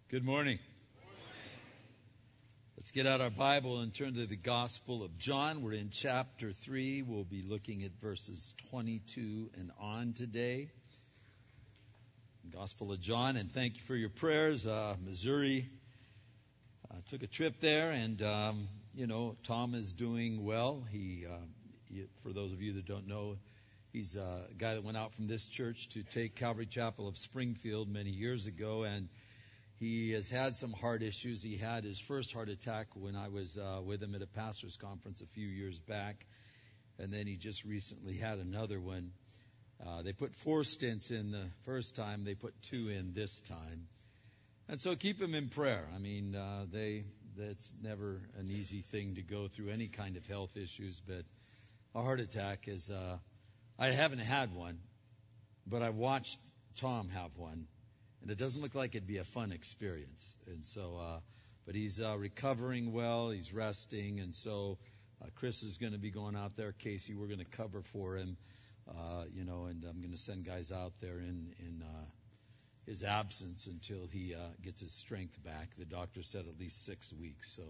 Good morning. Let's get out our Bible and turn to the Gospel of John. We're in chapter 3. We'll be looking at verses 22 and on today. Gospel of John, and thank you for your prayers. Missouri took a trip there, and Tom is doing well. For those of you that don't know, he's a guy that went out from this church to take Calvary Chapel of Springfield many years ago, and he has had some heart issues. He had his first heart attack when I was with him at a pastor's conference a few years back, and then he just recently had another one. They put 4 stents in the first time. They put 2 in this time. And so keep him in prayer. I mean, that's never an easy thing to go through, any kind of health issues, but a heart attack is, I haven't had one, but I watched Tom have one. And it doesn't look like it'd be a fun experience. And so, but he's recovering well. He's resting. And so Chris is going to be going out there. Casey, we're going to cover for him, and I'm going to send guys out there in his absence until he gets his strength back. The doctor said at least 6 weeks. So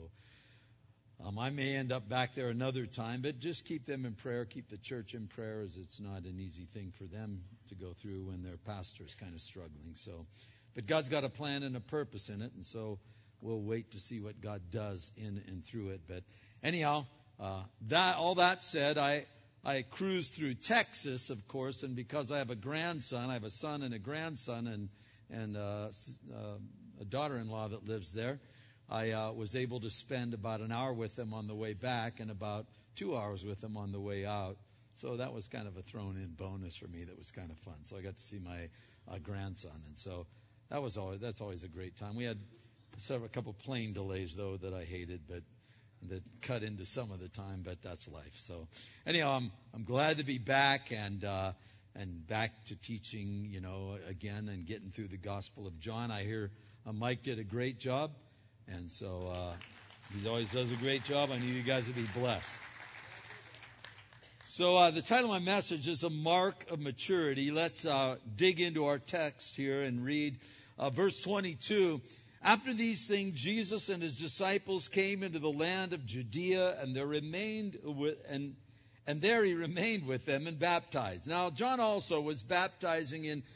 I may end up back there another time, but just keep them in prayer. Keep the church in prayer, as it's not an easy thing for them to go through when their pastor's kind of struggling. So, but God's got a plan and a purpose in it, and so we'll wait to see what God does in and through it. But anyhow, all that said, I cruised through Texas, of course, and because I have a grandson, I have a son and a grandson, and a daughter-in-law that lives there. I was able to spend about an hour with them on the way back and about 2 hours with them on the way out. So that was kind of a thrown-in bonus for me. That was kind of fun. So I got to see my grandson, and so that's always a great time. We had a couple plane delays though that I hated, but that cut into some of the time. But that's life. So anyhow, I'm glad to be back and back to teaching, again and getting through the Gospel of John. I hear Mike did a great job. And so he always does a great job. I knew you guys would be blessed. So the title of my message is A Mark of Maturity. Let's dig into our text here and read verse 22. After these things, Jesus and his disciples came into the land of Judea, and there he remained with them and baptized. Now John also was baptizing in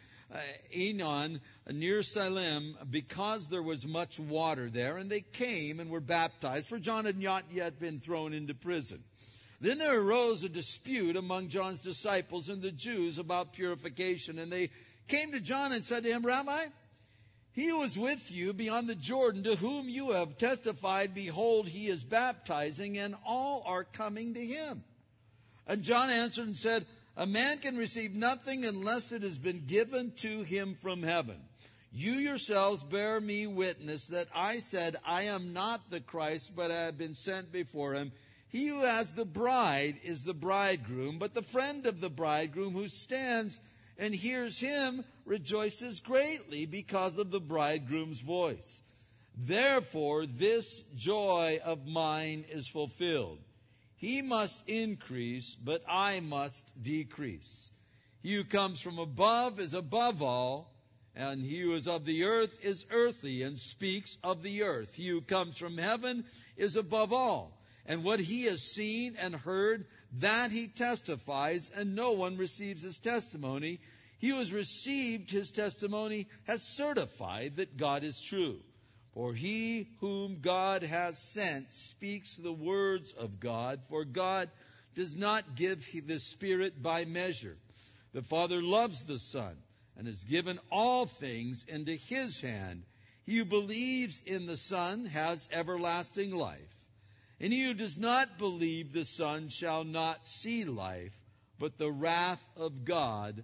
Enon near Salem, because there was much water there, and they came and were baptized, for John had not yet been thrown into prison. Then there arose a dispute among John's disciples and the Jews about purification, and they came to John and said to him, Rabbi, he who is with you beyond the Jordan, to whom you have testified, behold, he is baptizing, and all are coming to him. And John answered and said, a man can receive nothing unless it has been given to him from heaven. You yourselves bear me witness that I said, I am not the Christ, but I have been sent before him. He who has the bride is the bridegroom, but the friend of the bridegroom who stands and hears him rejoices greatly because of the bridegroom's voice. Therefore, this joy of mine is fulfilled. He must increase, but I must decrease. He who comes from above is above all, and he who is of the earth is earthly and speaks of the earth. He who comes from heaven is above all, and what he has seen and heard, that he testifies, and no one receives his testimony. He who has received his testimony has certified that God is true. For he whom God has sent speaks the words of God, for God does not give the Spirit by measure. The Father loves the Son and has given all things into his hand. He who believes in the Son has everlasting life. And he who does not believe the Son shall not see life, but the wrath of God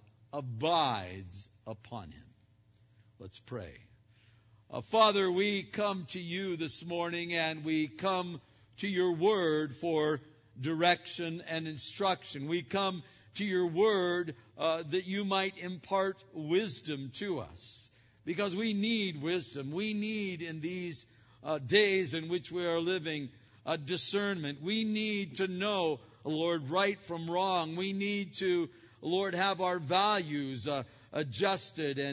abides upon him. Let's pray. Father, we come to you this morning, and we come to your word for direction and instruction. We come to your word that you might impart wisdom to us, because we need wisdom. We need, in these days in which we are living, discernment. We need to know, Lord, right from wrong. We need to, Lord, have our values adjusted and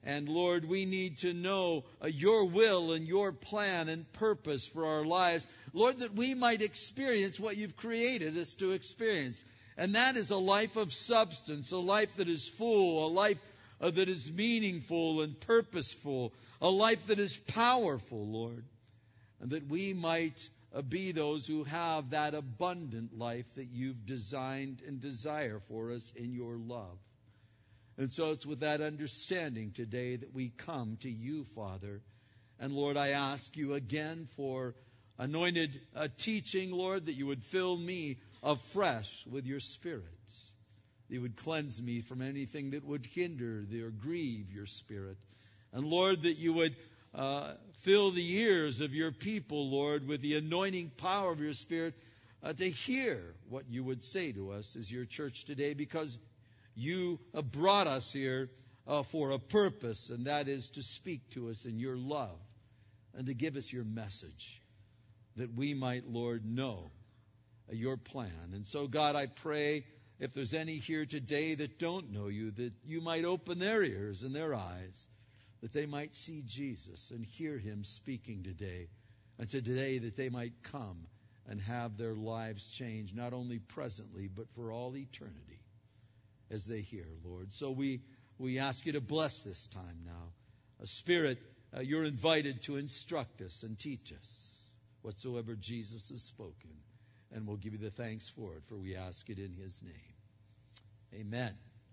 And Lord, we need to know your will and your plan and purpose for our lives. Lord, that we might experience what you've created us to experience. And that is a life of substance, a life that is full, a life that is meaningful and purposeful, a life that is powerful, Lord. And that we might be those who have that abundant life that you've designed and desire for us in your love. And so it's with that understanding today that we come to you, Father. And Lord, I ask you again for anointed teaching, Lord, that you would fill me afresh with your Spirit. That you would cleanse me from anything that would hinder or grieve your Spirit. And Lord, that you would fill the ears of your people, Lord, with the anointing power of your Spirit to hear what you would say to us as your church today, because you have brought us here for a purpose, and that is to speak to us in your love and to give us your message, that we might, Lord, know your plan. And so, God, I pray if there's any here today that don't know you, that you might open their ears and their eyes, that they might see Jesus and hear him speaking today. And today that they might come and have their lives changed, not only presently, but for all eternity as they hear, Lord. So we ask you to bless this time now. Spirit, you're invited to instruct us and teach us whatsoever Jesus has spoken. And we'll give you the thanks for it, for we ask it in his name. Amen.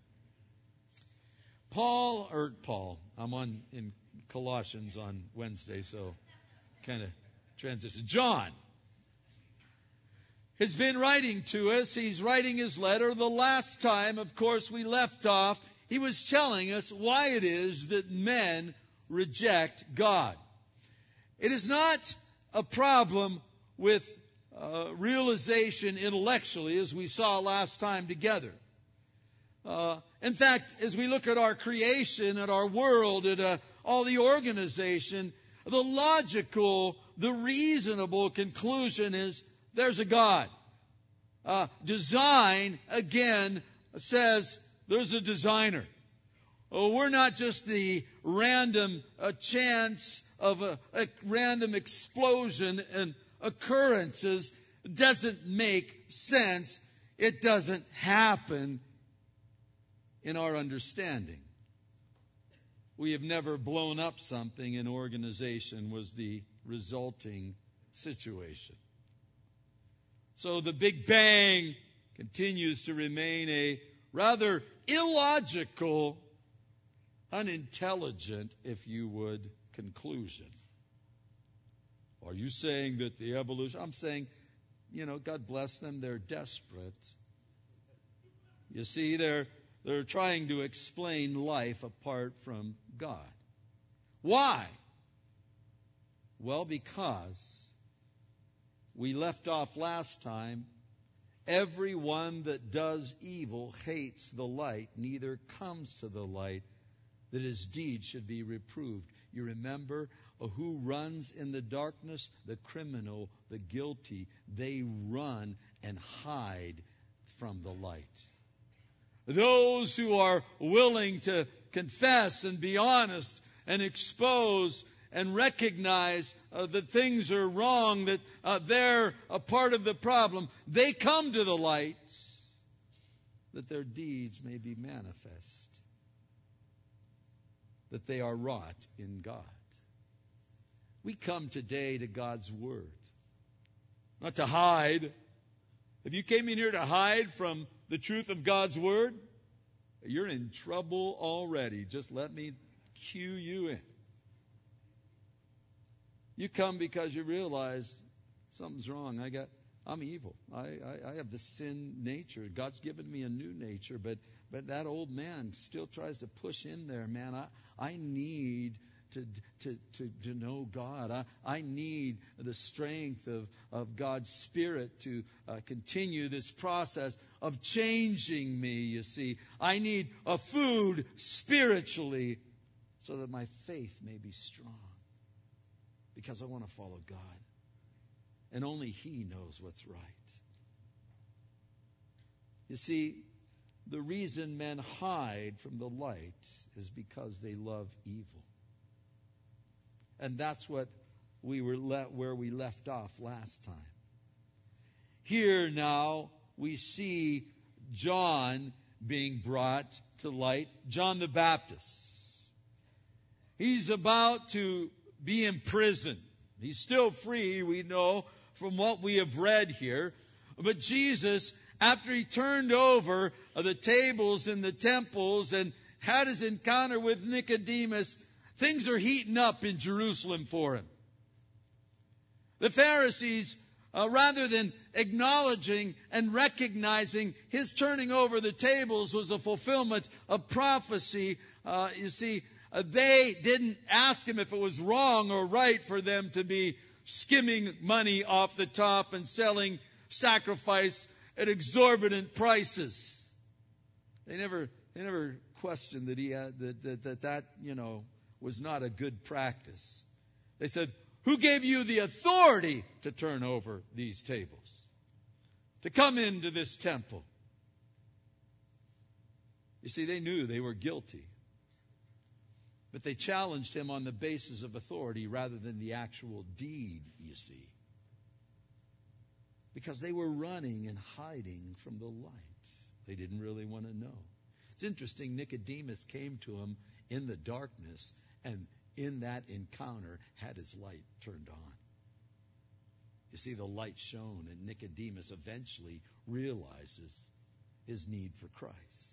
Paul, I'm in Colossians on Wednesday, so kind of transition. John has been writing to us. He's writing his letter. The last time, of course, we left off, he was telling us why it is that men reject God. It is not a problem with realization intellectually, as we saw last time together. In fact, as we look at our creation, at our world, at all the organization, the logical, the reasonable conclusion is there's a God. Design, again, says there's a designer. We're not just the random chance of a random explosion and occurrences. It doesn't make sense. It doesn't happen in our understanding. We have never blown up something. An organization was the resulting situation. So the Big Bang continues to remain a rather illogical, unintelligent, if you would, conclusion. Are you saying that the evolution? I'm saying, God bless them, they're desperate. You see, they're trying to explain life apart from God. Why? Well, because we left off last time, everyone that does evil hates the light, neither comes to the light, that his deeds should be reproved. You remember who runs in the darkness? The criminal, the guilty. They run and hide from the light. Those who are willing to confess and be honest and expose and recognize that things are wrong, that they're a part of the problem, they come to the light that their deeds may be manifest, that they are wrought in God. We come today to God's Word, not to hide. If you came in here to hide from the truth of God's Word, you're in trouble already. Just let me cue you in. You come because you realize something's wrong. I'm evil. I have the sin nature. God's given me a new nature, but that old man still tries to push in there. Man, I need to know God. I need the strength of God's Spirit to continue this process of changing me, you see. I need a food spiritually so that my faith may be strong, because I want to follow God. And only He knows what's right. You see, the reason men hide from the light is because they love evil. And that's what where we left off last time. Here now we see John being brought to light, John the Baptist. He's about to be imprisoned. He's still free, we know, from what we have read here. But Jesus, after he turned over the tables in the temples and had his encounter with Nicodemus, things are heating up in Jerusalem for him. The Pharisees, rather than acknowledging and recognizing his turning over the tables was a fulfillment of prophecy, they didn't ask him if it was wrong or right for them to be skimming money off the top and selling sacrifice at exorbitant prices. They never questioned that he had that was not a good practice. They said, "Who gave you the authority to turn over these tables, to come into this temple?" You see, they knew they were guilty. But they challenged him on the basis of authority rather than the actual deed, you see. Because they were running and hiding from the light. They didn't really want to know. It's interesting, Nicodemus came to him in the darkness, and in that encounter had his light turned on. You see, the light shone, and Nicodemus eventually realizes his need for Christ.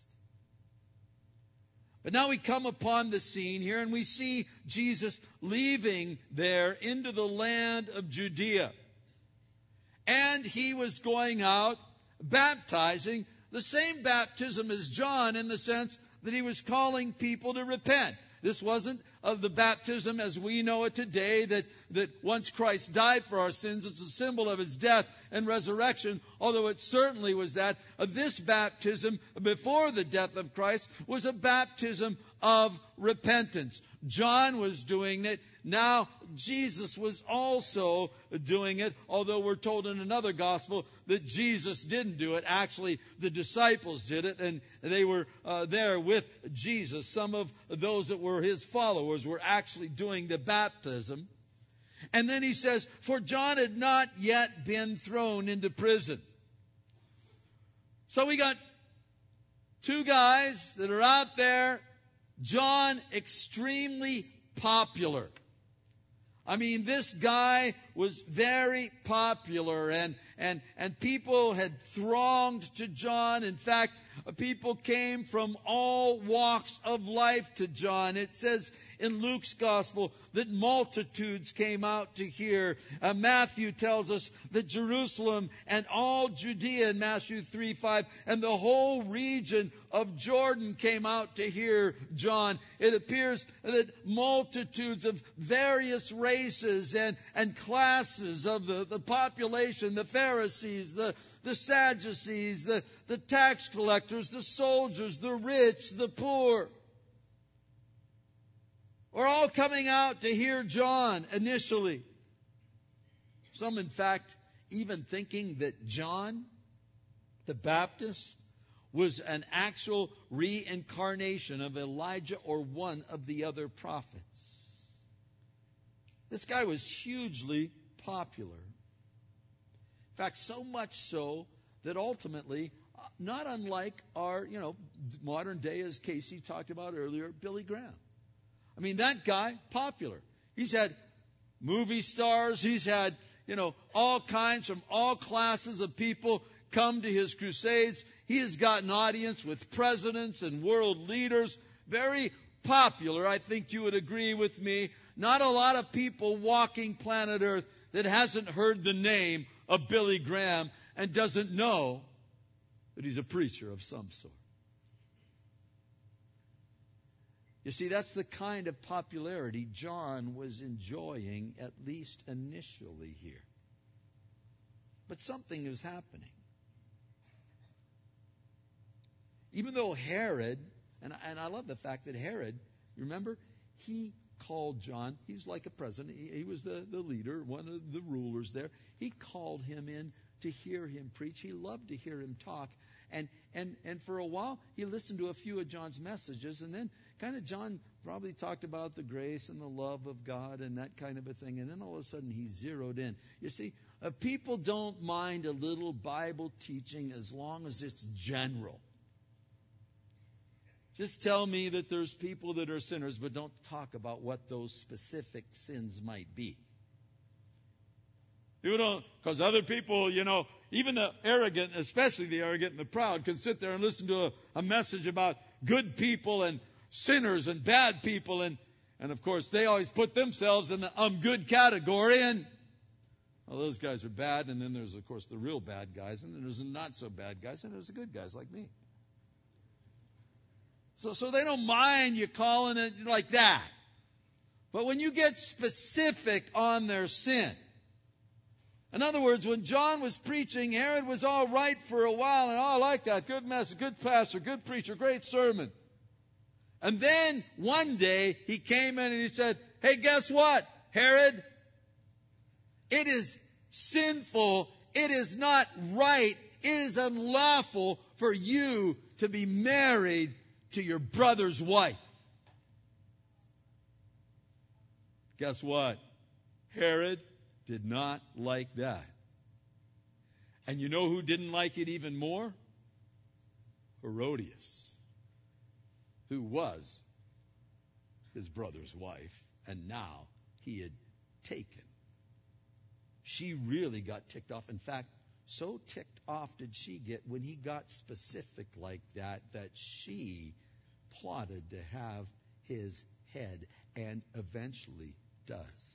But now we come upon the scene here, and we see Jesus leaving there into the land of Judea. And he was going out baptizing, the same baptism as John, in the sense that he was calling people to repent. This wasn't of the baptism as we know it today, that once Christ died for our sins, it's a symbol of his death and resurrection, although it certainly was that. This baptism before the death of Christ was a baptism of repentance. John was doing it. Now Jesus was also doing it, although we're told in another gospel that Jesus didn't do it. Actually, the disciples did it, and they were there with Jesus. Some of those that were his followers were actually doing the baptism. And then he says, "For John had not yet been thrown into prison." So we got two guys that are out there. John, extremely popular. I mean, this guy was very popular, and people had thronged to John. In fact, people came from all walks of life to John. It says in Luke's gospel that multitudes came out to hear. Matthew tells us that Jerusalem and all Judea in Matthew 3:5 and the whole region of Jordan came out to hear John. It appears that multitudes of various races and classes of the population, the Pharisees, the Sadducees, the tax collectors, the soldiers, the rich, the poor, were all coming out to hear John initially. Some, in fact, even thinking that John the Baptist was an actual reincarnation of Elijah or one of the other prophets. This guy was hugely popular. In fact, so much so that ultimately, not unlike our, modern day, as Casey talked about earlier, Billy Graham. I mean, that guy, popular. He's had movie stars. He's had, all kinds from all classes of people come to his crusades. He has got an audience with presidents and world leaders. Very popular. I think you would agree with me. Not a lot of people walking planet Earth that hasn't heard the name of Billy Graham and doesn't know that he's a preacher of some sort. You see, that's the kind of popularity John was enjoying, at least initially here. But something is happening. Even though Herod, and I love the fact that Herod, remember, he called John, he's like a president, he was the leader, one of the rulers there. He called him in to hear him preach. He loved to hear him talk. And for a while, he listened to a few of John's messages. And then kind of John probably talked about the grace and the love of God and that kind of a thing. And then all of a sudden, he zeroed in. You see, people don't mind a little Bible teaching as long as it's general. Just tell me that there's people that are sinners, but don't talk about what those specific sins might be. You don't, because other people, even the arrogant, especially the arrogant and the proud, can sit there and listen to a message about good people and sinners and bad people. And of course, they always put themselves in the good category. And those guys are bad. And then there's, of course, the real bad guys. And then there's the not so bad guys. And there's the good guys like me. So they don't mind you calling it like that. But when you get specific on their sin, in other words, when John was preaching, Herod was all right for a while, and I like that. Good message, good pastor, good preacher, great sermon. And then one day he came in and he said, hey, guess what, Herod? It is sinful. It is not right. It is unlawful for you to be married to your brother's wife. Guess what? Herod did not like that. And you know who didn't like it even more? Herodias, who was his brother's wife, and now he had taken. She really got ticked off. In fact, so ticked off did she get when he got specific like that she plotted to have his head, and eventually does.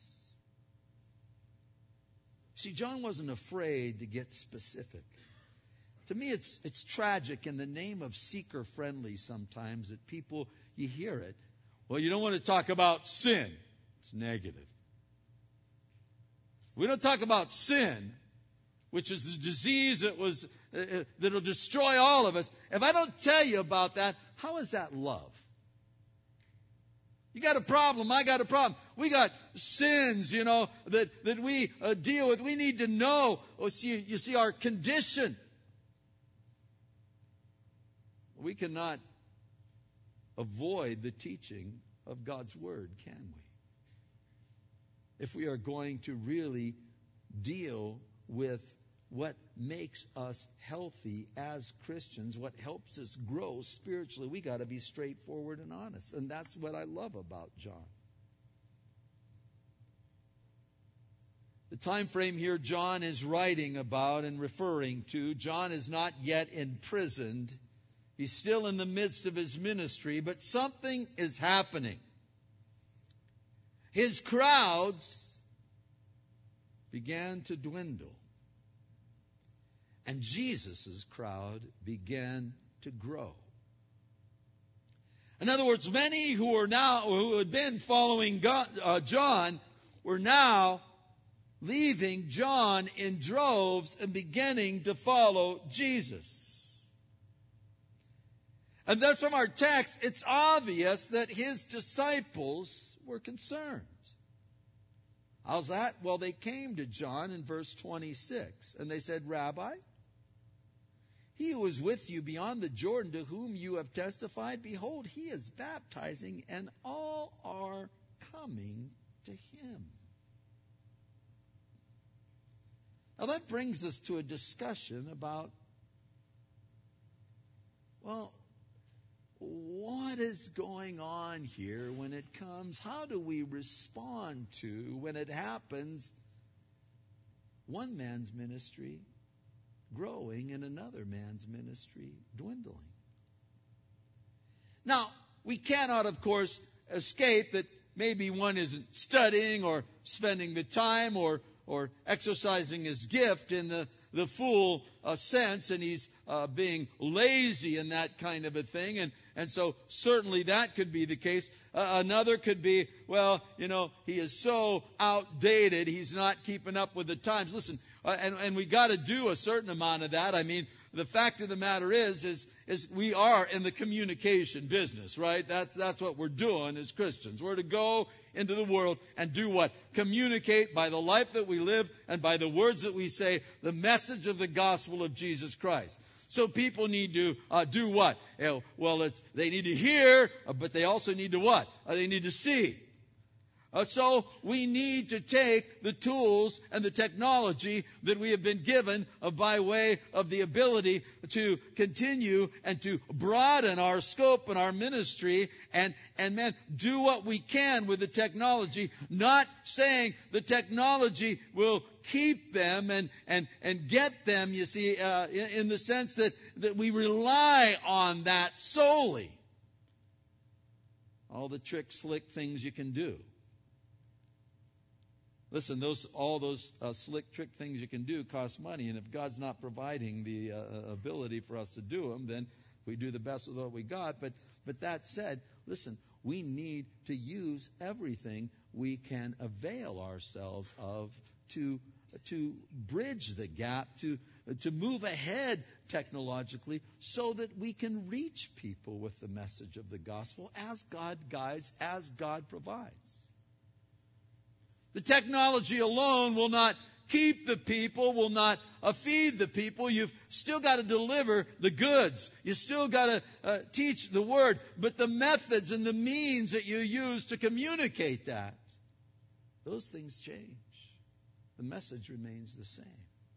See, John wasn't afraid to get specific. To me, it's tragic in the name of seeker-friendly sometimes that people, you hear it. Well, you don't want to talk about sin. It's negative. We don't talk about sin, which is the disease that'll destroy all of us. If I don't tell you about that, how is that love? You got a problem, I got a problem. We got sins, that we deal with. We need to know. You see our condition. We cannot avoid the teaching of God's Word, can we? If we are going to really deal with what makes us healthy as Christians, what helps us grow spiritually, we got to be straightforward and honest. And that's what I love about John. The time frame here John is writing about and referring to, John is not yet imprisoned. He's still in the midst of his ministry, but something is happening. His crowds began to dwindle. And Jesus' crowd began to grow. In other words, many who had been following John were now leaving John in droves and beginning to follow Jesus. And thus from our text, it's obvious that his disciples were concerned. How's that? Well, they came to John in verse 26, and they said, Rabbi, he who is with you beyond the Jordan, to whom you have testified, behold, he is baptizing, and all are coming to him. Now that brings us to a discussion about, what is going on here when it comes? How do we respond to when it happens? One man's ministry growing and another man's ministry dwindling. Now, we cannot, of course, escape that maybe one isn't studying or spending the time or exercising his gift in the full sense, and he's being lazy in that kind of a thing. And so certainly that could be the case. Another could be, he is so outdated, he's not keeping up with the times. Listen, and we got to do a certain amount of that. I mean, the fact of the matter is we are in the communication business, right? That's what we're doing as Christians. We're to go into the world and do what? Communicate by the life that we live and by the words that we say the message of the gospel of Jesus Christ. So people need to do what? Well, they need to hear, but they also need to what? They need to see. So we need to take the tools and the technology that we have been given by way of the ability to continue and to broaden our scope and our ministry and man, do what we can with the technology, not saying the technology will keep them and get them, you see, in the sense that we rely on that solely. All the trick, slick things you can do. Listen, all those slick trick things you can do cost money, and if God's not providing the ability for us to do them, then we do the best with what we got. But that said, listen, we need to use everything we can avail ourselves of to bridge the gap, to move ahead technologically, so that we can reach people with the message of the gospel as God guides, as God provides. The technology alone will not keep the people, will not feed the people. You've still got to deliver the goods. You still got to teach the word. But the methods and the means that you use to communicate that, those things change. The message remains the same.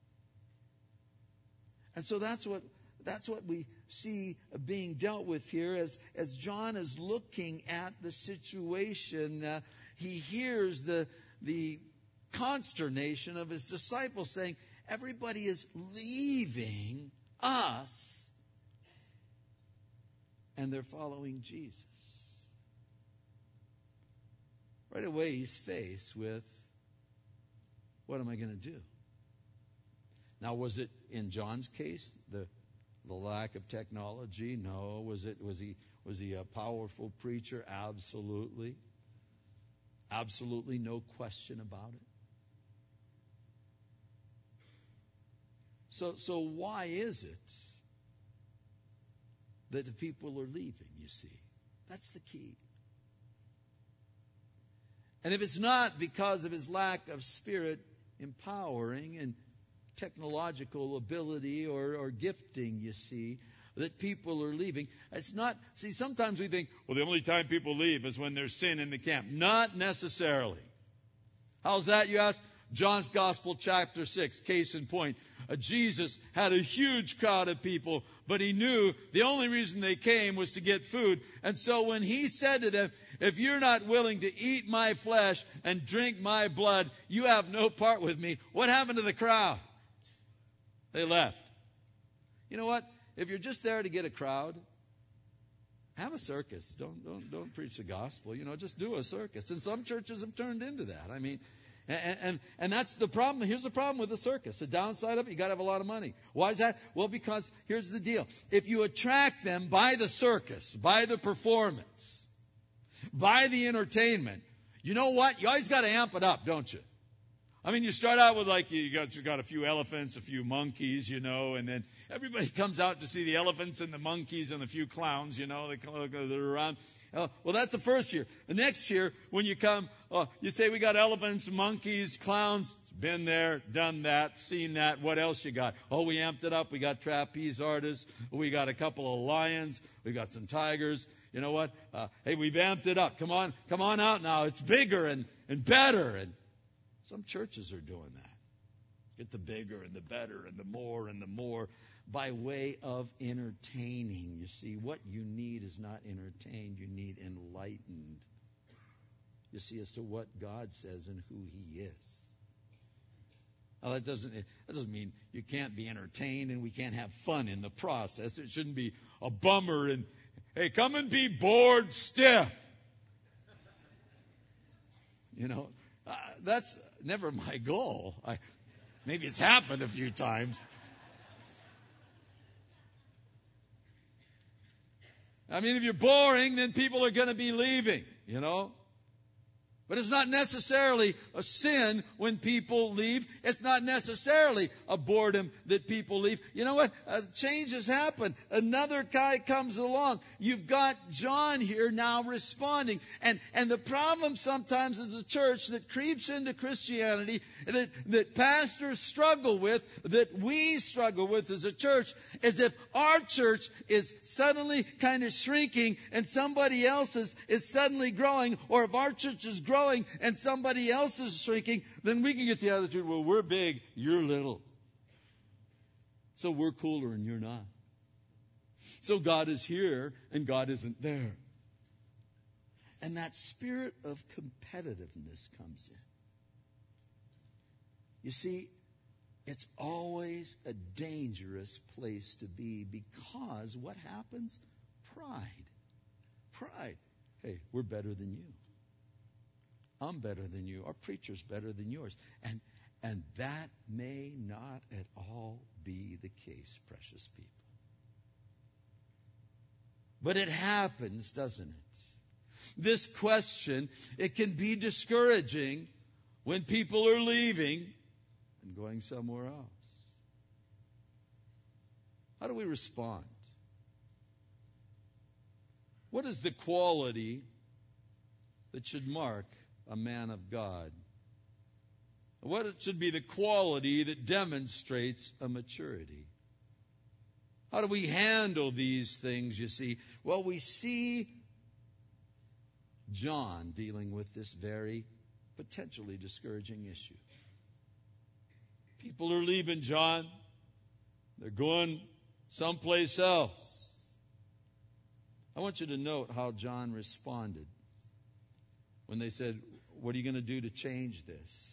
And so that's what we see being dealt with here as John is looking at the situation. He hears the consternation of his disciples saying, everybody is leaving us and they're following Jesus. Right away he's faced with, what am I going to do? Now, was it in John's case the lack of technology? No. Was he a powerful preacher? Absolutely. Absolutely no question about it. So why is it that the people are leaving, you see? That's the key. And if it's not because of his lack of spirit empowering and technological ability or gifting, you see, that people are leaving. It's not, see, sometimes we think, well, the only time people leave is when there's sin in the camp. Not necessarily. How's that, you ask? John's Gospel, chapter 6, case in point. Jesus had a huge crowd of people, but he knew the only reason they came was to get food. And so when he said to them, if you're not willing to eat my flesh and drink my blood, you have no part with me. What happened to the crowd? They left. You know what? If you're just there to get a crowd, have a circus. Don't preach the gospel. Just do a circus. And some churches have turned into that. I mean, and that's the problem. Here's the problem with the circus. The downside of it, you got to have a lot of money. Why is that? Well, because here's the deal. If you attract them by the circus, by the performance, by the entertainment, you know what? You always got to amp it up, don't you? I mean, you start out with you got a few elephants, a few monkeys, and then everybody comes out to see the elephants and the monkeys and a few clowns, they're around. Well, that's the first year. The next year, when you come, you say we got elephants, monkeys, clowns. Been there, done that, seen that. What else you got? Oh, we amped it up. We got trapeze artists. We got a couple of lions. We got some tigers. You know what? Hey, we've amped it up. Come on out now. It's bigger and better. And some churches are doing that. Get the bigger and the better and the more by way of entertaining. You see, what you need is not entertained. You need enlightened. You see, as to what God says and who He is. Now, that doesn't mean you can't be entertained and we can't have fun in the process. It shouldn't be a bummer and, hey, come and be bored stiff. That's never my goal. Maybe it's happened a few times. I mean, if you're boring, then people are going to be leaving, But it's not necessarily a sin when people leave. It's not necessarily a boredom that people leave. You know what? Changes happen. Another guy comes along. You've got John here now responding. And the problem sometimes is a church that creeps into Christianity, that pastors struggle with, that we struggle with as a church, is if our church is suddenly kind of shrinking and somebody else's is suddenly growing, or if our church is growing and somebody else is shrinking, then we can get the attitude, well, we're big, you're little. So we're cooler and you're not. So God is here and God isn't there. And that spirit of competitiveness comes in. You see, it's always a dangerous place to be, because what happens? Pride. Hey, we're better than you. I'm better than you. Our preacher's better than yours. And that may not at all be the case, precious people. But it happens, doesn't it? This question, it can be discouraging when people are leaving and going somewhere else. How do we respond? What is the quality that should mark a man of God? What should be the quality that demonstrates a maturity? How do we handle these things, you see? Well, we see John dealing with this very potentially discouraging issue. People are leaving John. They're going someplace else. I want you to note how John responded when they said, what are you going to do to change this?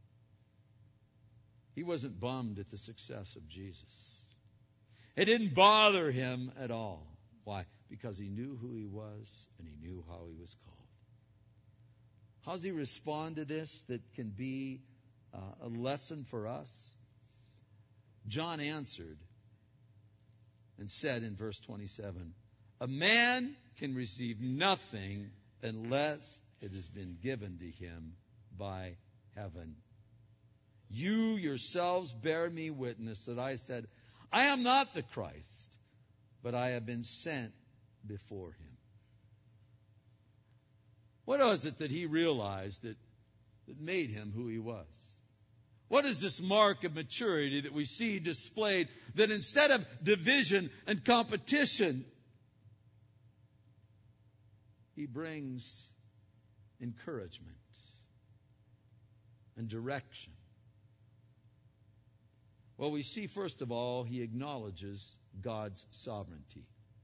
He wasn't bummed at the success of Jesus. It didn't bother him at all. Why? Because he knew who he was and he knew how he was called. How does he respond to this that can be a lesson for us? John answered and said in verse 27, a man can receive nothing unless it has been given to him by heaven. You yourselves bear me witness that I said, I am not the Christ, but I have been sent before him. What was it that he realized that made him who he was? What is this mark of maturity that we see displayed, that instead of division and competition, he brings encouragement and direction? Well, we see, first of all, he acknowledges God's sovereignty.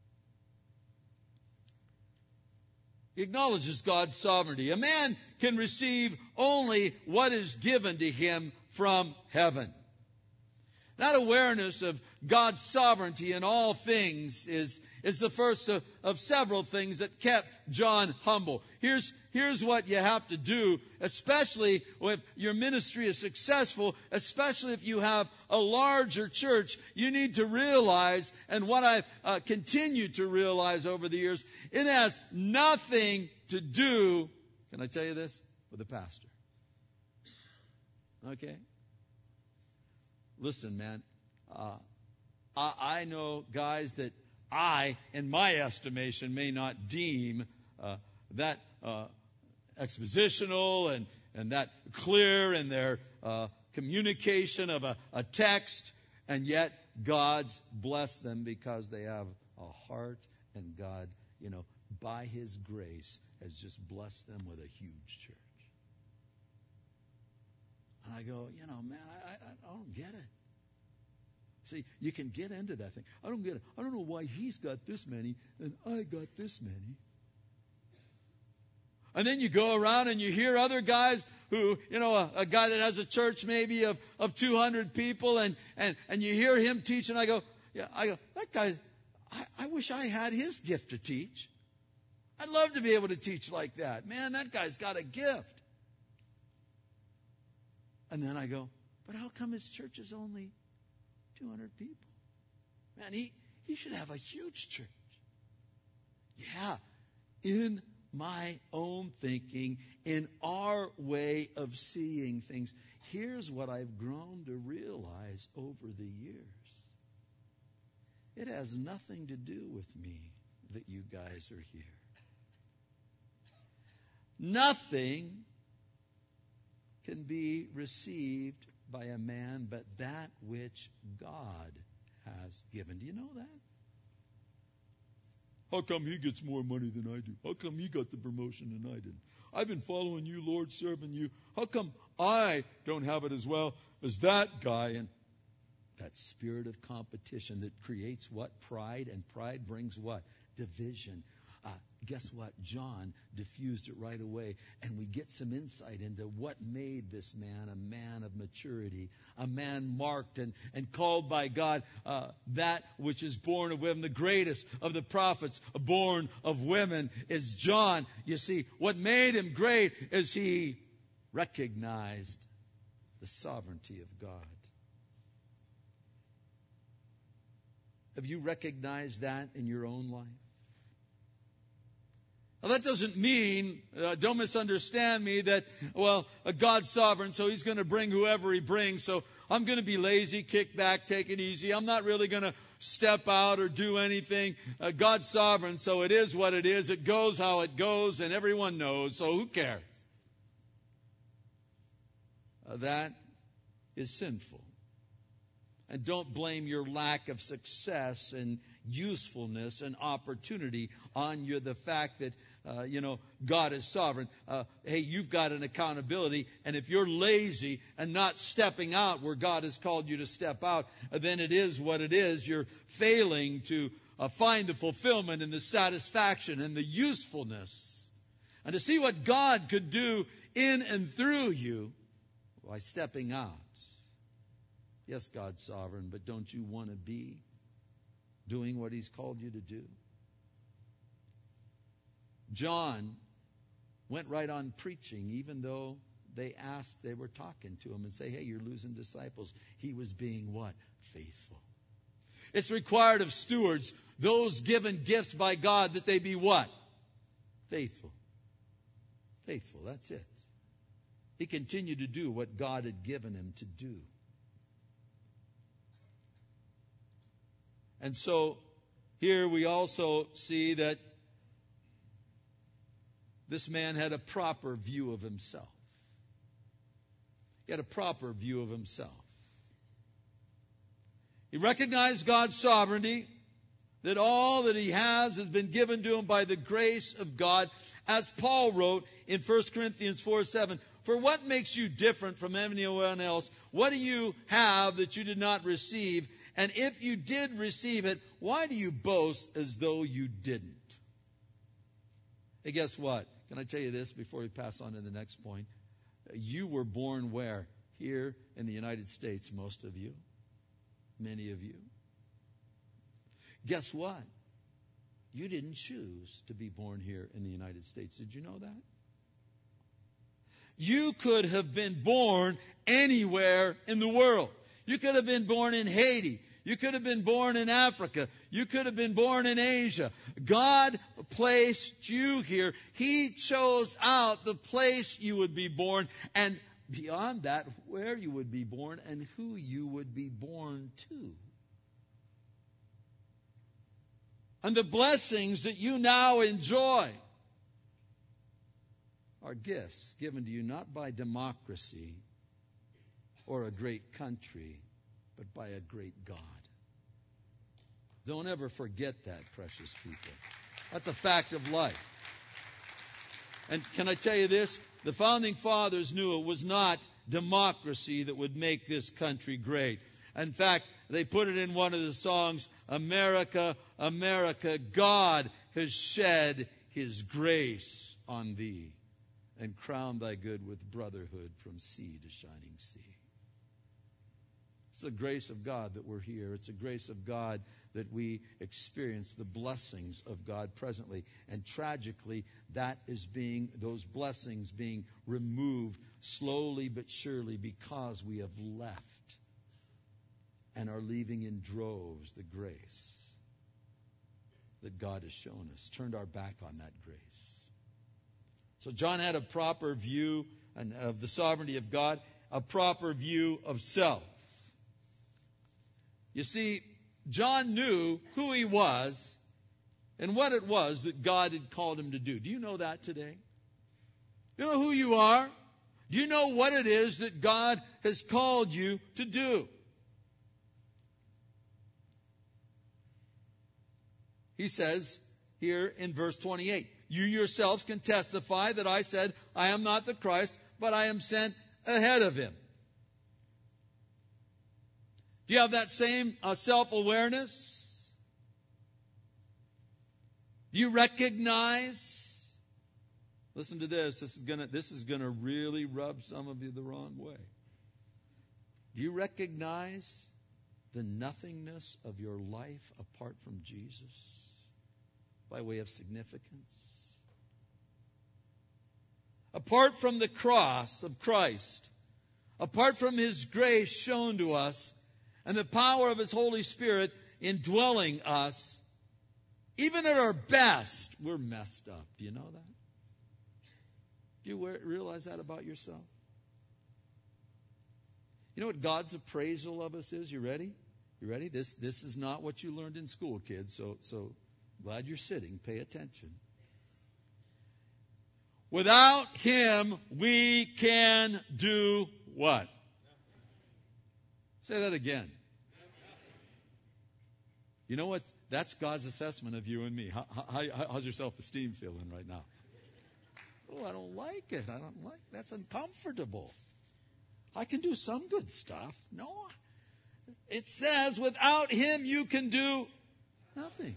He acknowledges God's sovereignty. A man can receive only what is given to him from heaven. That awareness of God's sovereignty in all things is the first of several things that kept John humble. Here's what you have to do, especially if your ministry is successful, especially if you have a larger church. You need to realize, and what I've continued to realize over the years, it has nothing to do, can I tell you this, with the pastor. Okay? Listen, man, I know guys that I, in my estimation, may not deem that expositional and that clear in their communication of a text, and yet God's blessed them because they have a heart, and God, by His grace, has just blessed them with a huge church. And I go, man, I don't get it. See, you can get into that thing. I don't get it. I don't know why he's got this many and I got this many. And then you go around and you hear other guys who, a guy that has a church maybe of 200 people, and you hear him teach, and I go, that guy, I wish I had his gift to teach. I'd love to be able to teach like that. Man, that guy's got a gift. And then I go, but how come his church is only 200 people? Man, he should have a huge church. Yeah, in my own thinking, in our way of seeing things. Here's what I've grown to realize over the years. It has nothing to do with me that you guys are here. Nothing can be received by a man but that which God has given. Do you know that? How come he gets more money than I do? How come he got the promotion and I didn't? I've been following you, Lord, serving you. How come I don't have it as well as that guy? And that spirit of competition that creates what? Pride. And pride brings what? Division. Guess what? John diffused it right away. And we get some insight into what made this man a man of maturity, a man marked and called by God, that which is born of women. The greatest of the prophets born of women is John. You see, what made him great is he recognized the sovereignty of God. Have you recognized that in your own life? Now, that doesn't mean, don't misunderstand me, that, God's sovereign, so He's going to bring whoever He brings. So I'm going to be lazy, kick back, take it easy. I'm not really going to step out or do anything. God's sovereign, so it is what it is. It goes how it goes, and everyone knows, so who cares? That is sinful. And don't blame your lack of success and usefulness and opportunity on the fact that, God is sovereign. Hey, you've got an accountability. And if you're lazy and not stepping out where God has called you to step out, then it is what it is. You're failing to find the fulfillment and the satisfaction and the usefulness. And to see what God could do in and through you by stepping out. Yes, God's sovereign, but don't you want to be doing what He's called you to do? John went right on preaching, even though they were talking to him and say, hey, you're losing disciples. He was being what? Faithful. It's required of stewards, those given gifts by God, that they be what? Faithful. Faithful, that's it. He continued to do what God had given him to do. And so here we also see that this man had a proper view of himself. He had a proper view of himself. He recognized God's sovereignty, that all that he has been given to him by the grace of God. As Paul wrote in 1 Corinthians 4:7, for what makes you different from anyone else? What do you have that you did not receive? And if you did receive it, why do you boast as though you didn't? Hey, guess what? Can I tell you this before we pass on to the next point? You were born where? Here in the United States, most of you. Many of you. Guess what? You didn't choose to be born here in the United States. Did you know that? You could have been born anywhere in the world. You could have been born in Haiti. You could have been born in Africa. You could have been born in Asia. God placed you here. He chose out the place you would be born, and beyond that, where you would be born and who you would be born to. And the blessings that you now enjoy are gifts given to you not by democracy or a great country, but by a great God. Don't ever forget that, precious people. That's a fact of life. And can I tell you this? The founding fathers knew it was not democracy that would make this country great. In fact, they put it in one of the songs, America, America, God has shed His grace on thee and crowned thy good with brotherhood from sea to shining sea. It's the grace of God that we're here. It's the grace of God that we experience the blessings of God presently. And tragically, those blessings being removed slowly but surely because we have left and are leaving in droves the grace that God has shown us. Turned our back on that grace. So John had a proper view of the sovereignty of God, a proper view of self. You see, John knew who he was and what it was that God had called him to do. Do you know that today? Do you know who you are? Do you know what it is that God has called you to do? He says here in verse 28, you yourselves can testify that I said, I am not the Christ, but I am sent ahead of him. Do you have that same self-awareness? Do you recognize? Listen to this. This is gonna really rub some of you the wrong way. Do you recognize the nothingness of your life apart from Jesus by way of significance? Apart from the cross of Christ, apart from His grace shown to us, and the power of His Holy Spirit indwelling us, even at our best, we're messed up. Do you know that? Do you realize that about yourself? You know what God's appraisal of us is? You ready? You ready? This is not what you learned in school, kids, so glad you're sitting. Pay attention. Without Him, we can do what? Say that again. You know what? That's God's assessment of you and me. How's your self-esteem feeling right now? Oh, I don't like it. That's uncomfortable. I can do some good stuff. No. It says, without Him, you can do nothing.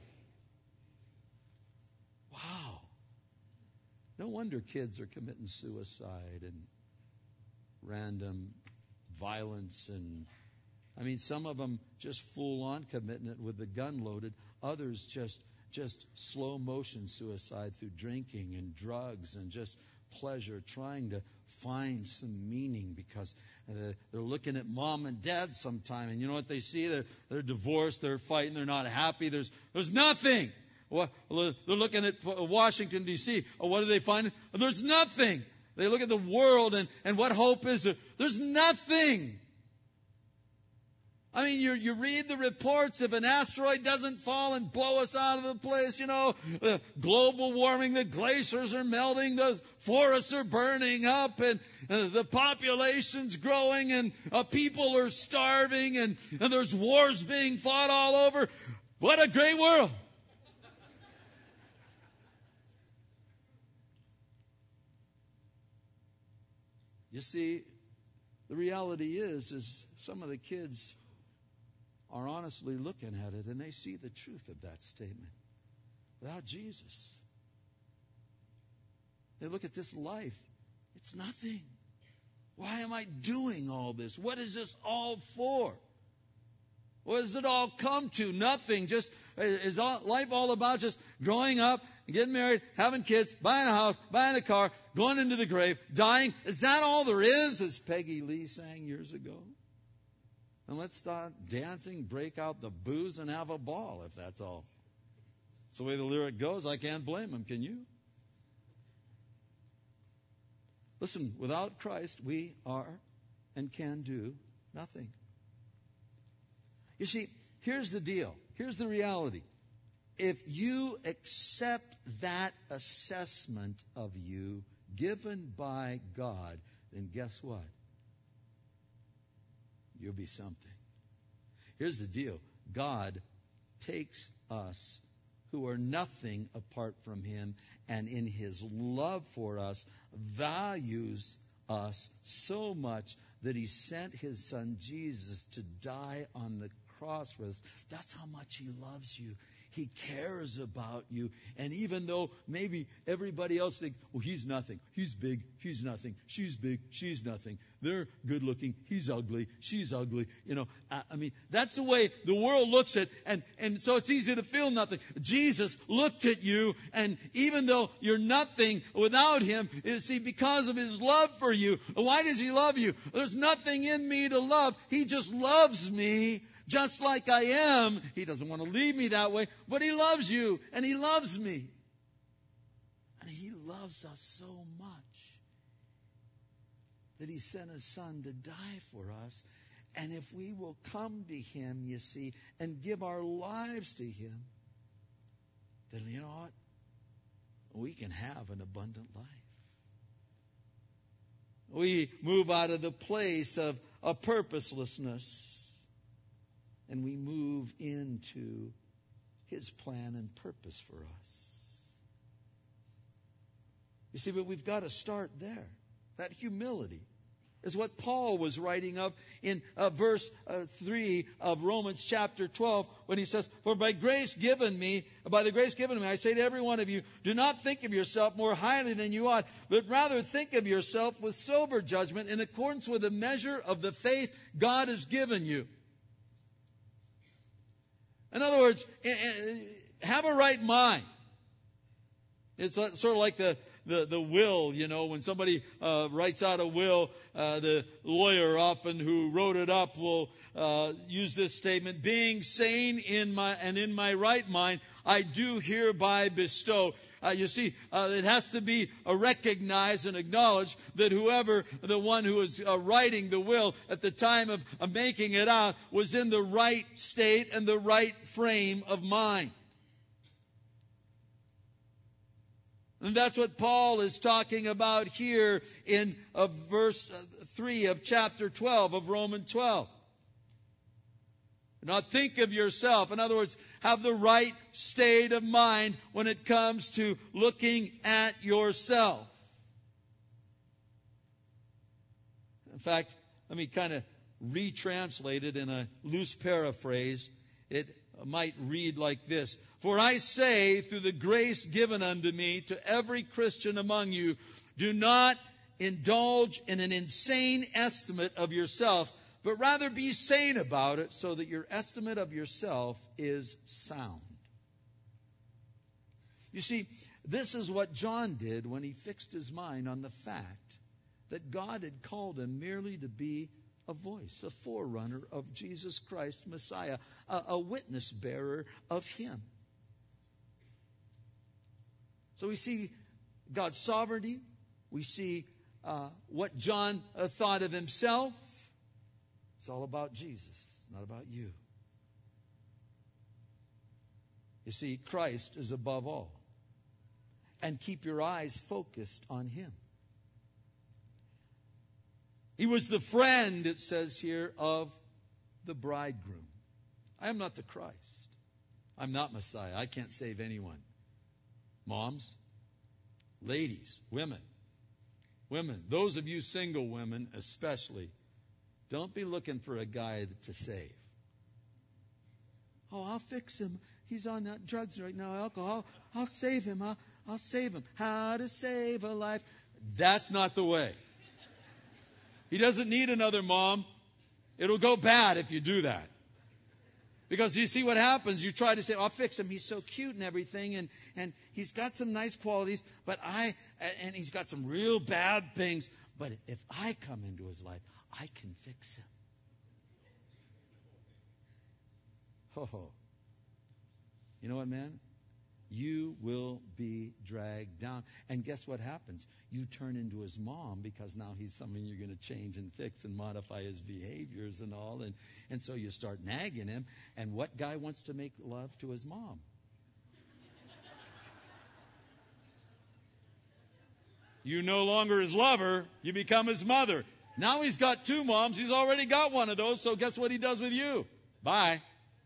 Wow. No wonder kids are committing suicide and random violence. And some of them just full on committing it with the gun loaded. Others just slow motion suicide through drinking and drugs and just pleasure, trying to find some meaning because they're looking at mom and dad sometime, and you know what they see? They're divorced, they're fighting, they're not happy. There's nothing. Well, they're looking at Washington, D.C. What do they find? There's nothing. They look at the world, and what hope is there? There's nothing. You read the reports, if an asteroid doesn't fall and blow us out of the place, global warming, the glaciers are melting, the forests are burning up, and the population's growing, and people are starving, and there's wars being fought all over. What a great world. You see, the reality is some of the kids are honestly looking at it, and they see the truth of that statement. Without Jesus, they look at this life. It's nothing. Why am I doing all this? What is this all for? What does it all come to? Nothing. Just is life all about just growing up, getting married, having kids, buying a house, buying a car, going into the grave, dying? Is that all there is? As Peggy Lee sang years ago. And let's start dancing, break out the booze, and have a ball, if that's all. That's the way the lyric goes. I can't blame them, can you? Listen, without Christ, we are and can do nothing. You see, here's the deal. Here's the reality. If you accept that assessment of you given by God, then guess what? You'll be something. Here's the deal. God takes us who are nothing apart from Him, and in His love for us, values us so much that He sent His Son Jesus to die on the cross for us. That's how much He loves you. He cares about you. And even though maybe everybody else thinks, well, He's nothing. He's big. He's nothing. She's big. She's nothing. They're good looking. He's ugly. She's ugly. That's the way the world looks at it. And so it's easy to feel nothing. Jesus looked at you, and even though you're nothing without Him, see, because of His love for you. Why does He love you? There's nothing in me to love. He just loves me just like I am. He doesn't want to leave me that way, but He loves you and He loves me. And He loves us so much that He sent His Son to die for us. And if we will come to Him, you see, and give our lives to Him, then you know what? We can have an abundant life. We move out of the place of purposelessness, and we move into His plan and purpose for us. You see, but we've got to start there. That humility is what Paul was writing of in verse 3 of Romans chapter 12, when he says, "For by the grace given me, I say to every one of you, do not think of yourself more highly than you ought, but rather think of yourself with sober judgment in accordance with the measure of the faith God has given you." In other words, have a right mind. It's sort of like the will, when somebody writes out a will, the lawyer often who wrote it up will use this statement: "Being sane in my right mind, I do hereby bestow." You see, it has to be recognized and acknowledged that the one who is writing the will at the time of making it out, was in the right state and the right frame of mind. And that's what Paul is talking about here in verse 3 of chapter 12 of Romans 12. Do not think of yourself. In other words, have the right state of mind when it comes to looking at yourself. In fact, let me kind of retranslate it in a loose paraphrase. It might read like this: "For I say, through the grace given unto me, to every Christian among you, do not indulge in an insane estimate of yourself, but rather be sane about it, so that your estimate of yourself is sound." You see, this is what John did when he fixed his mind on the fact that God had called him merely to be a voice, a forerunner of Jesus Christ, Messiah, a witness bearer of Him. So we see God's sovereignty. We see what John thought of himself. It's all about Jesus, not about you. You see, Christ is above all. And keep your eyes focused on Him. He was the friend, it says here, of the bridegroom. I am not the Christ. I'm not Messiah. I can't save anyone. Moms, ladies, women, those of you single women especially, don't be looking for a guy to save. "Oh, I'll fix him. He's on drugs right now, alcohol. I'll save him. I'll save him." How to save a life. That's not the way. He doesn't need another mom. It'll go bad if you do that. Because you see what happens. You try to say, "I'll fix him. He's so cute and everything, and he's got some nice qualities, and he's got some real bad things. But if I come into his life, I can fix him." Oh, you know what, man? You will be dragged down. And guess what happens? You turn into his mom, because now he's someone you're going to change and fix and modify his behaviors and all. And so you start nagging him. And what guy wants to make love to his mom? You no longer his lover. You become his mother. Now he's got two moms. He's already got one of those. So guess what he does with you? Bye.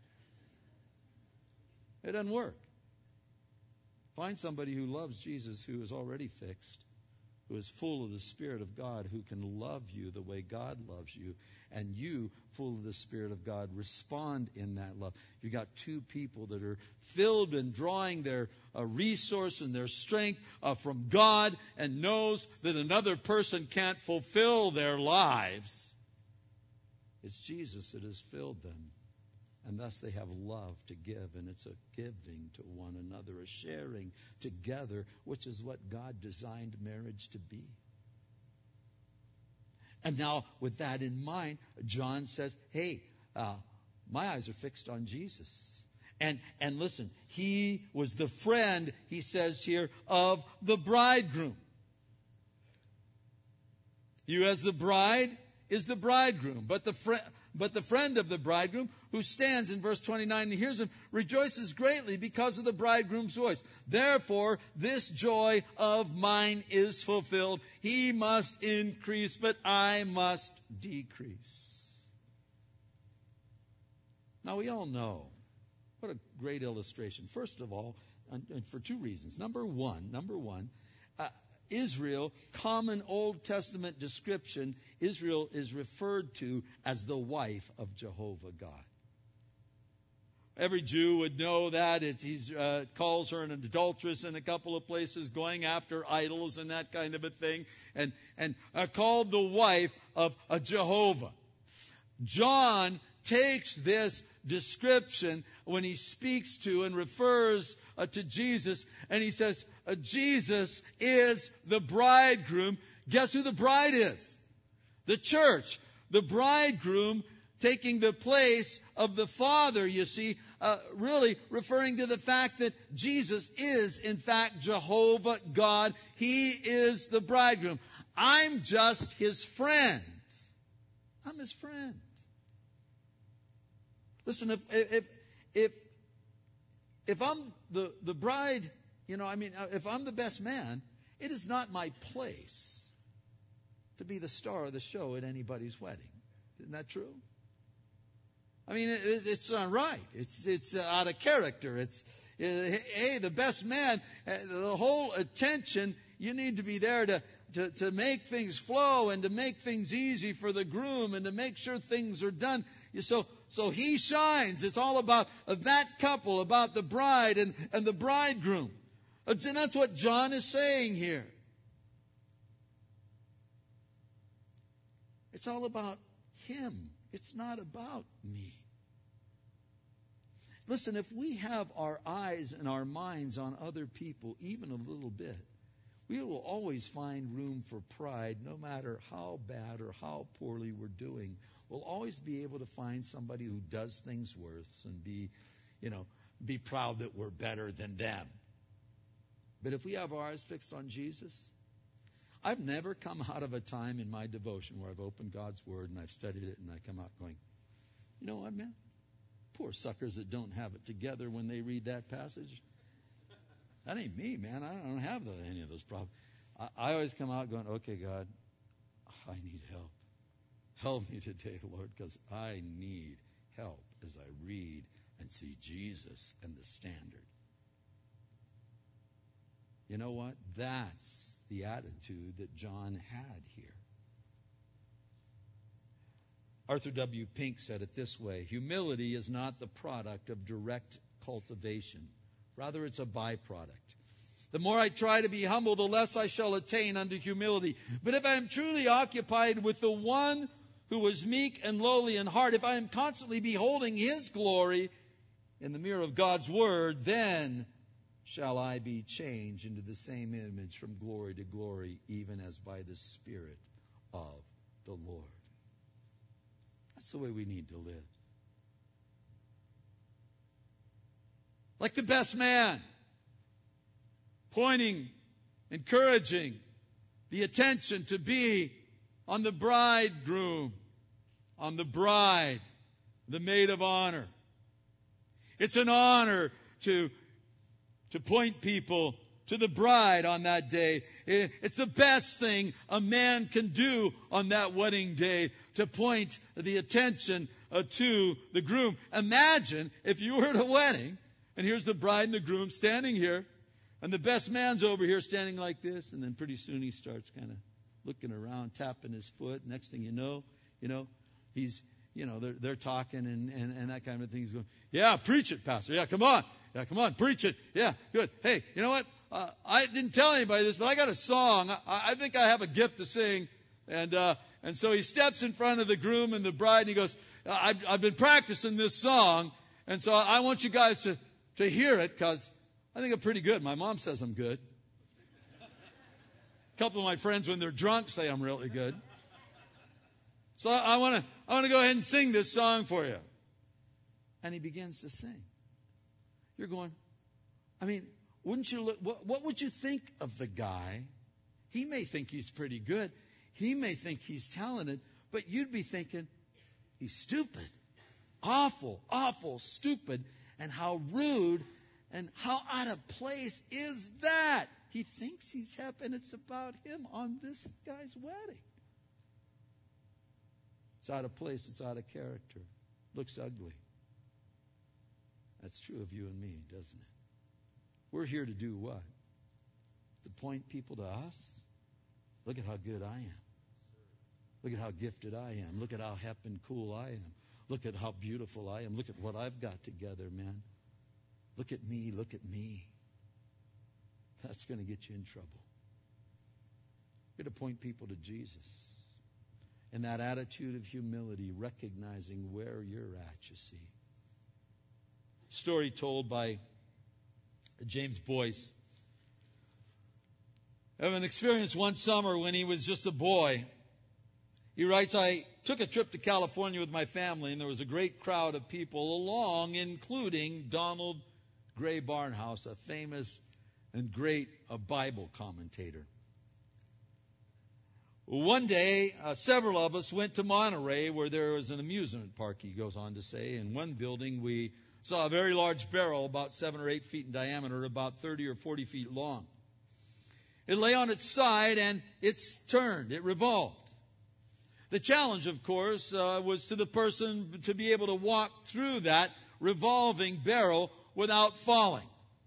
It doesn't work. Find somebody who loves Jesus, who is already fixed, who is full of the Spirit of God, who can love you the way God loves you, and you, full of the Spirit of God, respond in that love. You've got two people that are filled and drawing their resource and their strength from God, and knows that another person can't fulfill their lives. It's Jesus that has filled them. And thus they have love to give, and it's a giving to one another, a sharing together, which is what God designed marriage to be. And now, with that in mind, John says, hey, my eyes are fixed on Jesus. And listen, he was the friend, he says here, of the bridegroom. You as the bride is the bridegroom. But the friend of the bridegroom, who stands in verse 29 and hears him, rejoices greatly because of the bridegroom's voice. Therefore, this joy of mine is fulfilled. He must increase, but I must decrease. Now, we all know. What a great illustration. First of all, and for two reasons. Number one, Israel, common Old Testament description, Israel is referred to as the wife of Jehovah God. Every Jew would know that. He calls her an adulteress in a couple of places, going after idols and that kind of a thing, and called the wife of a Jehovah. John takes this description when he speaks to and refers to Jesus, and he says, Jesus is the bridegroom. Guess who the bride is? The church. The bridegroom taking the place of the Father, you see, really referring to the fact that Jesus is, in fact, Jehovah God. He is the bridegroom. I'm just his friend. I'm his friend. Listen, if I'm the bride, if I'm the best man, it is not my place to be the star of the show at anybody's wedding. Isn't that true? I mean, it's not right. It's out of character. Hey, the best man, the whole attention, you need to be there to make things flow and to make things easy for the groom and to make sure things are done. So he shines. It's all about that couple, about the bride and the bridegroom. And that's what John is saying here. It's all about him. It's not about me. Listen, if we have our eyes and our minds on other people, even a little bit, we will always find room for pride, no matter how bad or how poorly we're doing. We'll always be able to find somebody who does things worse and be proud that we're better than them. But if we have our eyes fixed on Jesus, I've never come out of a time in my devotion where I've opened God's Word and I've studied it and I come out going, you know what, man? Poor suckers that don't have it together when they read that passage. That ain't me, man. I don't have any of those problems. I always come out going, okay, God, I need help. Help me today, Lord, because I need help as I read and see Jesus and the standard. You know what? That's the attitude that John had here. Arthur W. Pink said it this way: humility is not the product of direct cultivation. Rather, it's a byproduct. The more I try to be humble, the less I shall attain unto humility. But if I am truly occupied with the one who was meek and lowly in heart, if I am constantly beholding his glory in the mirror of God's Word, then shall I be changed into the same image from glory to glory, even as by the Spirit of the Lord. That's the way we need to live. Like the best man, pointing, encouraging the attention to be on the bridegroom, on the bride, the maid of honor. It's an honor to point people to the bride on that day. It's the best thing a man can do on that wedding day, to point the attention to the groom. Imagine if you were at a wedding, and here's the bride and the groom standing here, and the best man's over here standing like this, and then pretty soon he starts kind of looking around, tapping his foot. Next thing you know, he's, they're talking and that kind of thing. He's going, yeah, preach it, Pastor. Yeah, come on. Yeah, come on, preach it. Yeah, good. Hey, you know what? I didn't tell anybody this, but I got a song. I think I have a gift to sing. And so he steps in front of the groom and the bride, and he goes, I've been practicing this song, and so I want you guys to hear it, because I think I'm pretty good. My mom says I'm good. A couple of my friends, when they're drunk, say I'm really good. So I want to go ahead and sing this song for you. And he begins to sing. You're going, I mean, wouldn't you look, what would you think of the guy? He may think he's pretty good. He may think he's talented, but you'd be thinking, he's stupid. Awful, awful, stupid. And how rude and how out of place is that? He thinks he's happy, and it's about him on this guy's wedding. It's out of place. It's out of character. Looks ugly. That's true of you and me, doesn't it? We're here to do what? To point people to us? Look at how good I am. Look at how gifted I am. Look at how hip and cool I am. Look at how beautiful I am. Look at what I've got together, man. Look at me. Look at me. That's going to get you in trouble. You're going to point people to Jesus. And that attitude of humility, recognizing where you're at, you see. Story told by James Boyce of an experience one summer when he was just a boy. He writes, I took a trip to California with my family, and there was a great crowd of people along, including Donald Gray Barnhouse, a famous and great Bible commentator. One day, several of us went to Monterey, where there was an amusement park, he goes on to say. In one building, we saw a very large barrel, about 7 or 8 feet in diameter, about 30 or 40 feet long. It lay on its side, and it's turned. It revolved. The challenge, of course, was to the person to be able to walk through that revolving barrel without falling.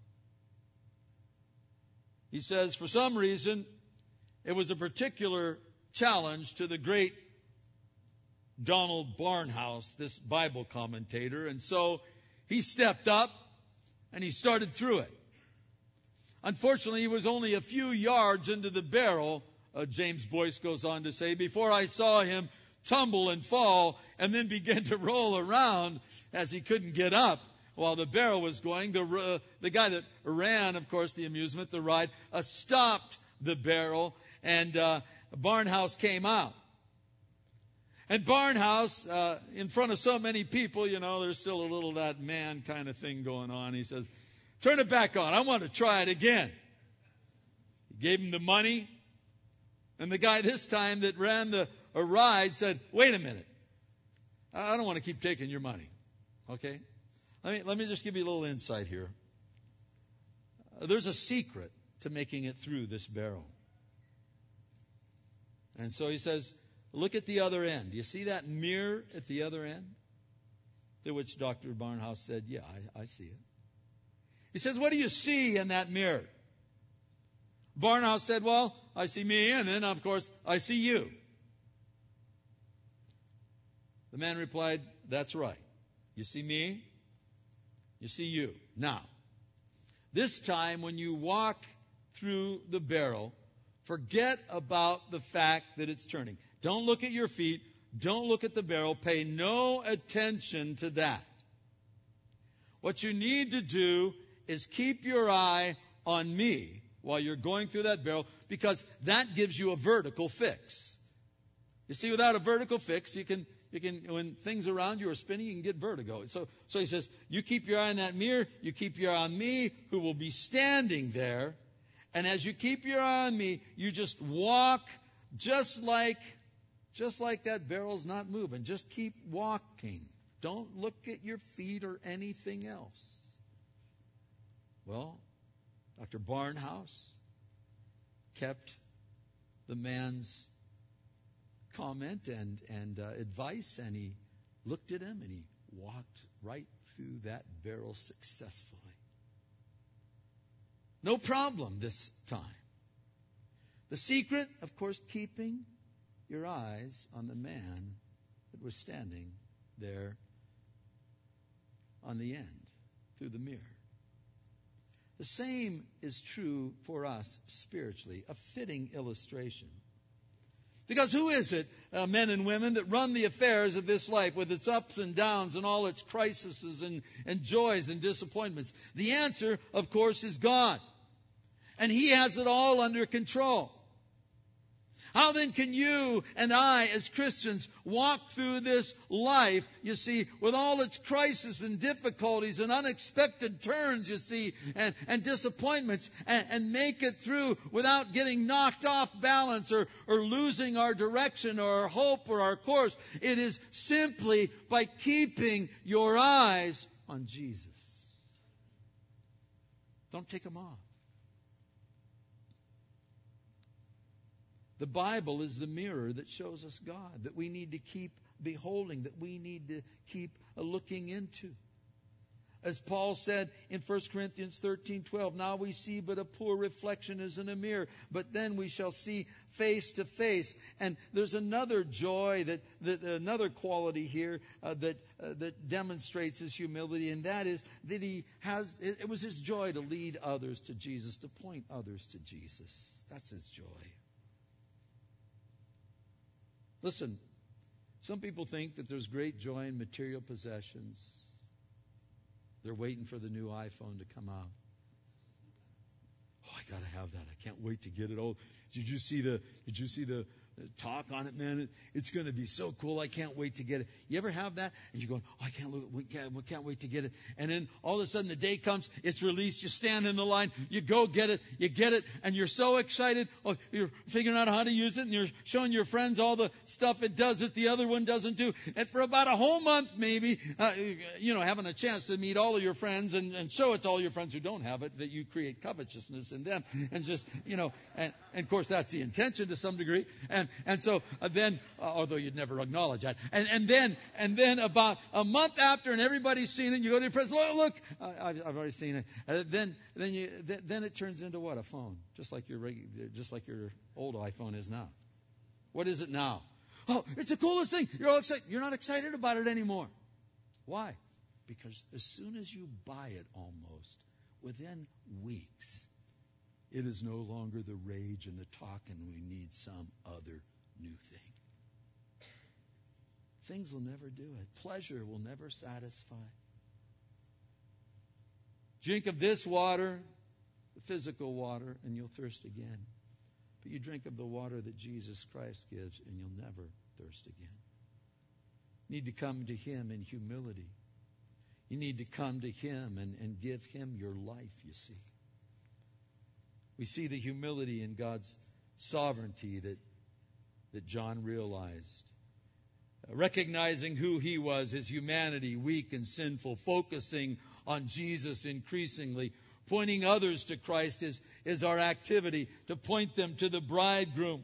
He says, for some reason, it was a particular challenge to the great Donald Barnhouse, this Bible commentator, and so he stepped up and he started through it. Unfortunately, he was only a few yards into the barrel, James Boyce goes on to say, before I saw him tumble and fall and then begin to roll around as he couldn't get up while the barrel was going. The guy that ran, of course, the amusement, the ride, stopped the barrel, and Barnhouse came out. And Barnhouse, in front of so many people, you know, there's still a little that man kind of thing going on. He says, turn it back on. I want to try it again. He gave him the money. And the guy this time that ran the ride said, wait a minute. I don't want to keep taking your money. Okay? Let me just give you a little insight here. There's a secret to making it through this barrel. And so he says, look at the other end. Do you see that mirror at the other end? To which Dr. Barnhouse said, yeah, I see it. He says, what do you see in that mirror? Barnhouse said, well, I see me, and then, of course, I see you. The man replied, that's right. You see me, you see you. Now, this time when you walk through the barrel, forget about the fact that it's turning. Don't look at your feet. Don't look at the barrel. Pay no attention to that. What you need to do is keep your eye on me while you're going through that barrel, because that gives you a vertical fix. You see, without a vertical fix, you can when things around you are spinning, you can get vertigo. So he says, you keep your eye on that mirror, you keep your eye on me, who will be standing there. And as you keep your eye on me, you just walk just like that barrel's not moving. Just keep walking. Don't look at your feet or anything else. Well, Dr. Barnhouse kept the man's comment and advice, and he looked at him and he walked right through that barrel successfully. No problem this time. The secret, of course, keeping your eyes on the man that was standing there on the end through the mirror. The same is true for us spiritually, a fitting illustration. Because who is it, men and women, that run the affairs of this life with its ups and downs and all its crises and joys and disappointments? The answer, of course, is God. And He has it all under control. How then can you and I as Christians walk through this life, you see, with all its crises and difficulties and unexpected turns, you see, and disappointments, and make it through without getting knocked off balance or losing our direction or our hope or our course? It is simply by keeping your eyes on Jesus. Don't take them off. The Bible is the mirror that shows us God, that we need to keep beholding, that we need to keep looking into. As Paul said in 1 Corinthians 13:12, now we see but a poor reflection as in a mirror, but then we shall see face to face. And there's another joy, another quality here that demonstrates his humility, and that is that it was his joy to lead others to Jesus, to point others to Jesus. That's his joy. Listen, some people think that there's great joy in material possessions. They're waiting for the new iPhone to come out. Oh, I got to have that. I can't wait to get it. Oh, did you see the talk on it, man? It's going to be so cool. I can't wait to get it. You ever have that? And you're going, oh, we can't wait to get it. And then all of a sudden the day comes, it's released. You stand in the line, you go get it, and you're so excited. Oh, you're figuring out how to use it, and you're showing your friends all the stuff it does that the other one doesn't do. And for about a whole month, maybe, having a chance to meet all of your friends and show it to all your friends who don't have it, that you create covetousness in them. And just, and of course that's the intention to some degree. And so then, although you'd never acknowledge that, and then about a month after, and everybody's seen it, you go to your friends, look, I've already seen it. Then it turns into what? A phone, just like your old iPhone is now. What is it now? Oh, it's the coolest thing. You're all excited. You're not excited about it anymore. Why? Because as soon as you buy it, almost within weeks, it is no longer the rage and the talk, and we need some other new thing. Things will never do it. Pleasure will never satisfy. Drink of this water, the physical water, and you'll thirst again. But you drink of the water that Jesus Christ gives, and you'll never thirst again. You need to come to Him in humility. You need to come to Him and give Him your life, you see. We see the humility in God's sovereignty that John realized. Recognizing who he was, his humanity, weak and sinful, focusing on Jesus increasingly, pointing others to Christ is our activity, to point them to the bridegroom.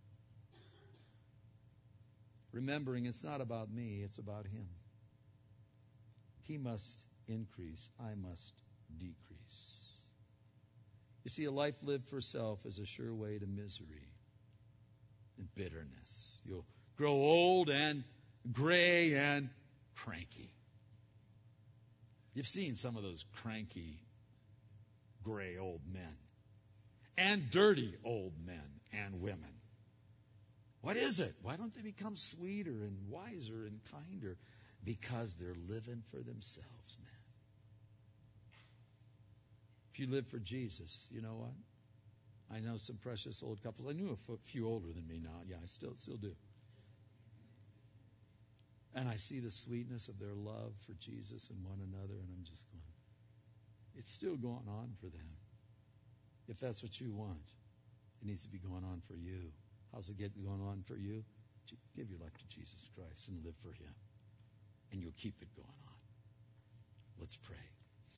Remembering it's not about me, it's about Him. He must increase, I must decrease. You see, a life lived for self is a sure way to misery and bitterness. You'll grow old and gray and cranky. You've seen some of those cranky, gray old men. And dirty old men and women. What is it? Why don't they become sweeter and wiser and kinder? Because they're living for themselves, man. If you live for Jesus, you know what? I know some precious old couples. I knew a few older than me now. Yeah, I still do. And I see the sweetness of their love for Jesus and one another, and I'm just going, it's still going on for them. If that's what you want, it needs to be going on for you. How's it going on for you? Give your life to Jesus Christ and live for Him. And you'll keep it going on. Let's pray.